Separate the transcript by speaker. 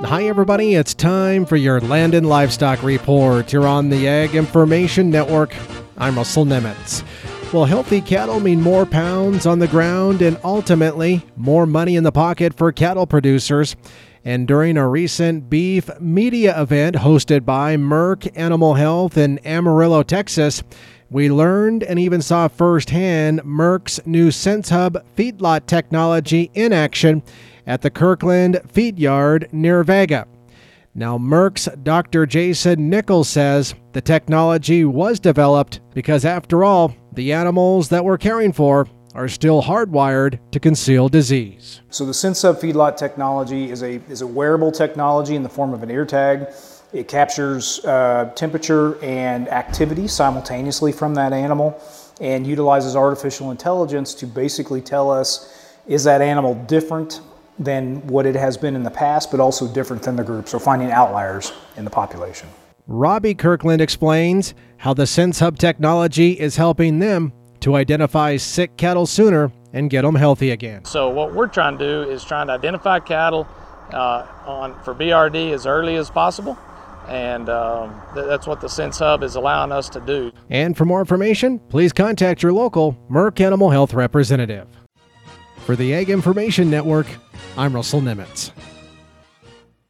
Speaker 1: Hi, everybody. It's time for your Land and Livestock Report. You're on the Ag Information Network. I'm Russell Nemitz. Well, healthy cattle mean more pounds on the ground and ultimately more money in the pocket for cattle producers. And during a recent beef media event hosted by Merck Animal Health in Amarillo, Texas, we learned and even saw firsthand Merck's new SenseHub feedlot technology in action at the Kirkland Feed Yard near Vega. Now, Merck's Dr. Jason Nichols says the technology was developed because, after all, the animals that we're caring for are still hardwired to conceal disease.
Speaker 2: So the SenseHub feedlot technology is a wearable technology in the form of an ear tag. It captures temperature and activity simultaneously from that animal and utilizes artificial intelligence to basically tell us, is that animal different than what it has been in the past, but also different than the group, so finding outliers in the population.
Speaker 1: Robbie Kirkland explains how the SenseHub technology is helping them to identify sick cattle sooner and get them healthy again.
Speaker 3: So what we're trying to do is trying to identify cattle for BRD as early as possible, and that's what the SenseHub is allowing us to do.
Speaker 1: And for more information, please contact your local Merck Animal Health representative. For the Ag Information Network, I'm Russell Nemitz.